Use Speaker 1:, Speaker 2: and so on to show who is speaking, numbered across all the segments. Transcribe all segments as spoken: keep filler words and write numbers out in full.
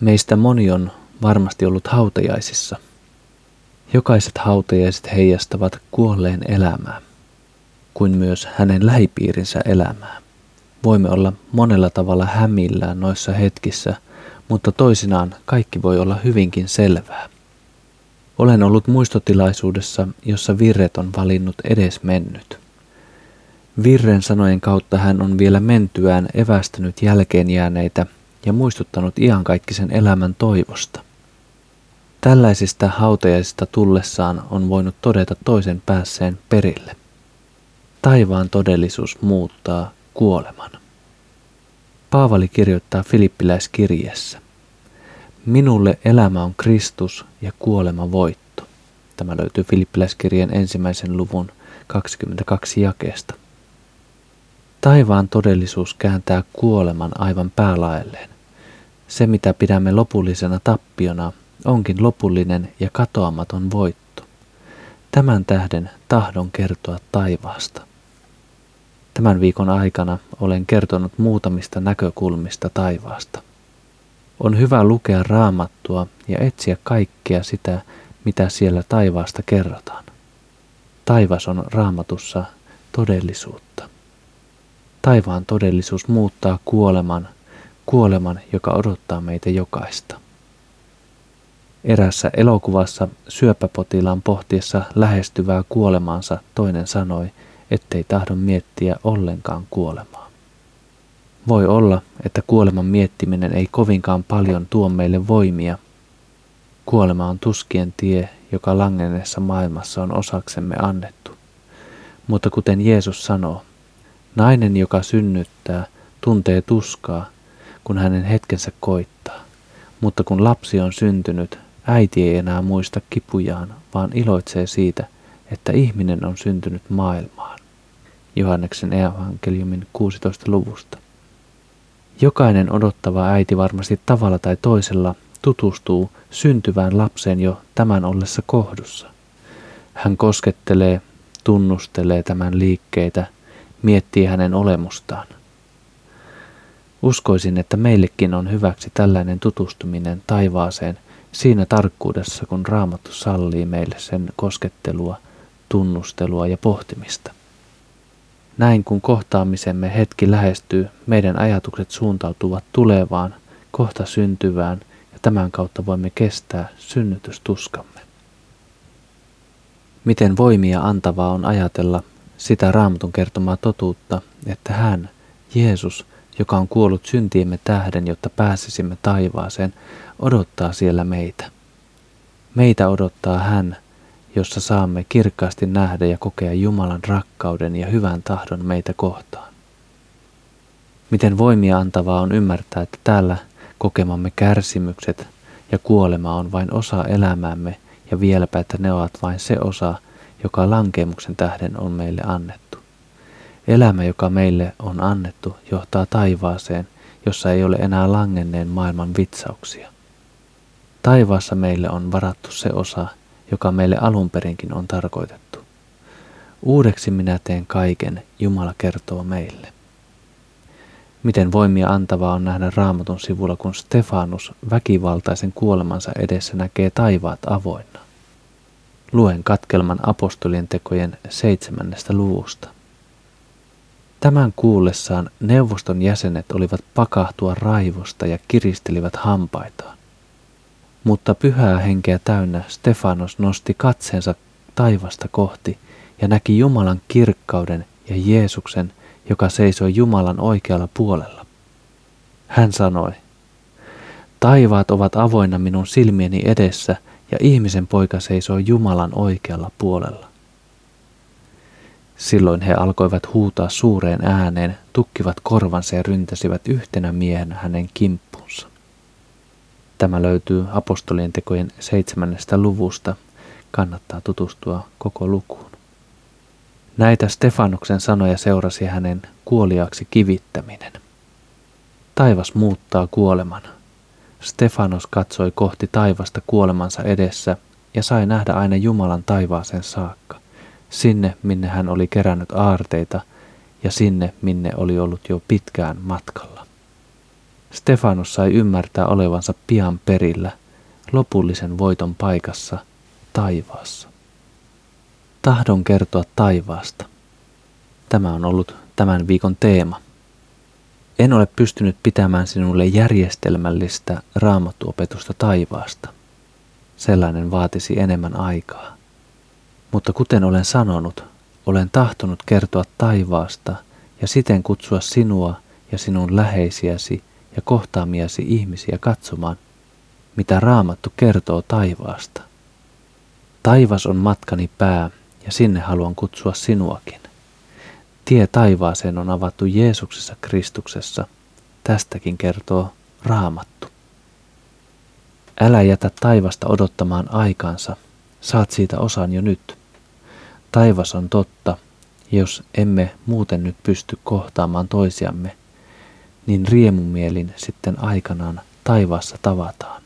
Speaker 1: Meistä moni on varmasti ollut hautajaisissa. Jokaiset hautajaiset heijastavat kuolleen elämää, kuin myös hänen lähipiirinsä elämää. Voimme olla monella tavalla hämillään noissa hetkissä, mutta toisinaan kaikki voi olla hyvinkin selvää. Olen ollut muistotilaisuudessa, jossa Virret on valinnut edesmennyt. Virren sanojen kautta hän on vielä mentyään evästänyt jälkeenjääneitä ja muistuttanut iankaikkisen elämän toivosta. Tällaisista hautajaisista tullessaan on voinut todeta toisen päässeen perille. Taivaan todellisuus muuttaa kuoleman. Paavali kirjoittaa Filippiläiskirjeessä: Minulle elämä on Kristus ja kuolema voitto. Tämä löytyy Filippiläiskirjeen ensimmäisen luvun kaksikymmentäkaksi jakeesta. Taivaan todellisuus kääntää kuoleman aivan päälaelleen. Se, mitä pidämme lopullisena tappiona, onkin lopullinen ja katoamaton voitto. Tämän tähden tahdon kertoa taivaasta. Tämän viikon aikana olen kertonut muutamista näkökulmista taivaasta. On hyvä lukea Raamattua ja etsiä kaikkea sitä, mitä siellä taivaasta kerrotaan. Taivas on Raamatussa todellisuutta. Taivaan todellisuus muuttaa kuoleman, kuoleman, joka odottaa meitä jokaista. Erässä elokuvassa syöpäpotilaan pohtiessa lähestyvää kuolemaansa toinen sanoi, ettei tahdo miettiä ollenkaan kuolemaa. Voi olla, että kuoleman miettiminen ei kovinkaan paljon tuo meille voimia. Kuolema on tuskien tie, joka langenneessa maailmassa on osaksemme annettu. Mutta kuten Jeesus sanoo, nainen, joka synnyttää, tuntee tuskaa, kun hänen hetkensä koittaa. Mutta kun lapsi on syntynyt, äiti ei enää muista kipujaan, vaan iloitsee siitä, että ihminen on syntynyt maailmaan. Johanneksen evankeliumin kuudennesta luvusta. Jokainen odottava äiti varmasti tavalla tai toisella tutustuu syntyvään lapseen jo tämän ollessa kohdussa. Hän koskettelee, tunnustelee tämän liikkeitä, miettii hänen olemustaan. Uskoisin, että meillekin on hyväksi tällainen tutustuminen taivaaseen siinä tarkkuudessa, kun Raamattu sallii meille sen koskettelua, tunnustelua ja pohtimista. Näin kun kohtaamisemme hetki lähestyy, meidän ajatukset suuntautuvat tulevaan, kohta syntyvään ja tämän kautta voimme kestää synnytystuskamme. Miten voimia antavaa on ajatella sitä Raamatun kertomaa totuutta, että hän, Jeesus, joka on kuollut syntiemme tähden, jotta pääsisimme taivaaseen, odottaa siellä meitä. Meitä odottaa hän, jossa saamme kirkkaasti nähdä ja kokea Jumalan rakkauden ja hyvän tahdon meitä kohtaan. Miten voimia antavaa on ymmärtää, että täällä kokemamme kärsimykset ja kuolema on vain osa elämäämme ja vieläpä, että ne ovat vain se osa, joka lankeemuksen tähden on meille annettu. Elämä, joka meille on annettu, johtaa taivaaseen, jossa ei ole enää langenneen maailman vitsauksia. Taivaassa meille on varattu se osa, joka meille alunperinkin on tarkoitettu. Uudeksi minä teen kaiken, Jumala kertoo meille. Miten voimia antavaa on nähdä Raamatun sivulla, kun Stefanus väkivaltaisen kuolemansa edessä näkee taivaat avoinna. Luen katkelman apostolien tekojen seitsemännestä luvusta. Tämän kuullessaan neuvoston jäsenet olivat pakahtua raivosta ja kiristelivät hampaitaan. Mutta pyhää henkeä täynnä Stefanos nosti katseensa taivasta kohti ja näki Jumalan kirkkauden ja Jeesuksen, joka seisoi Jumalan oikealla puolella. Hän sanoi, taivaat ovat avoinna minun silmieni edessä ja ihmisen poika seisoi Jumalan oikealla puolella. Silloin he alkoivat huutaa suureen ääneen, tukkivat korvansa ja ryntäsivät yhtenä miehenä hänen kimppuunsa. Tämä löytyy apostolien tekojen seitsemännestä luvusta. Kannattaa tutustua koko lukuun. Näitä Stefanuksen sanoja seurasi hänen kuoliaaksi kivittäminen. Taivas muuttaa kuoleman. Stefanos katsoi kohti taivasta kuolemansa edessä ja sai nähdä aina Jumalan taivaaseen saakka, sinne minne hän oli kerännyt aarteita ja sinne minne oli ollut jo pitkään matkalla. Stefanus sai ymmärtää olevansa pian perillä, lopullisen voiton paikassa, taivaassa. Tahdon kertoa taivaasta. Tämä on ollut tämän viikon teema. En ole pystynyt pitämään sinulle järjestelmällistä raamattuopetusta taivaasta. Sellainen vaatisi enemmän aikaa. Mutta kuten olen sanonut, olen tahtonut kertoa taivaasta ja siten kutsua sinua ja sinun läheisiäsi ja kohtaamiasi ihmisiä katsomaan, mitä Raamattu kertoo taivaasta. Taivas on matkani pää ja sinne haluan kutsua sinuakin. Tie taivaaseen on avattu Jeesuksessa Kristuksessa. Tästäkin kertoo Raamattu. Älä jätä taivasta odottamaan aikansa. Saat siitä osan jo nyt. Taivas on totta, jos emme muuten nyt pysty kohtaamaan toisiamme, niin riemumielin sitten aikanaan taivaassa tavataan.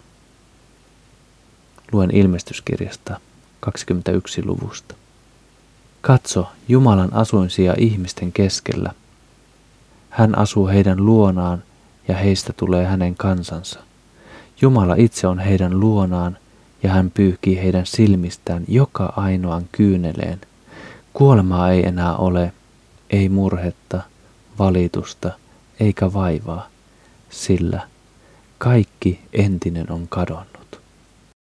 Speaker 1: Luen ilmestyskirjasta kaksikymmentäyksi luvusta. Katso, Jumalan asuinsija ihmisten keskellä. Hän asuu heidän luonaan ja heistä tulee hänen kansansa. Jumala itse on heidän luonaan ja hän pyyhkii heidän silmistään joka ainoan kyyneleen. Kuolemaa ei enää ole, ei murhetta, valitusta eikä vaivaa, sillä kaikki entinen on kadonnut.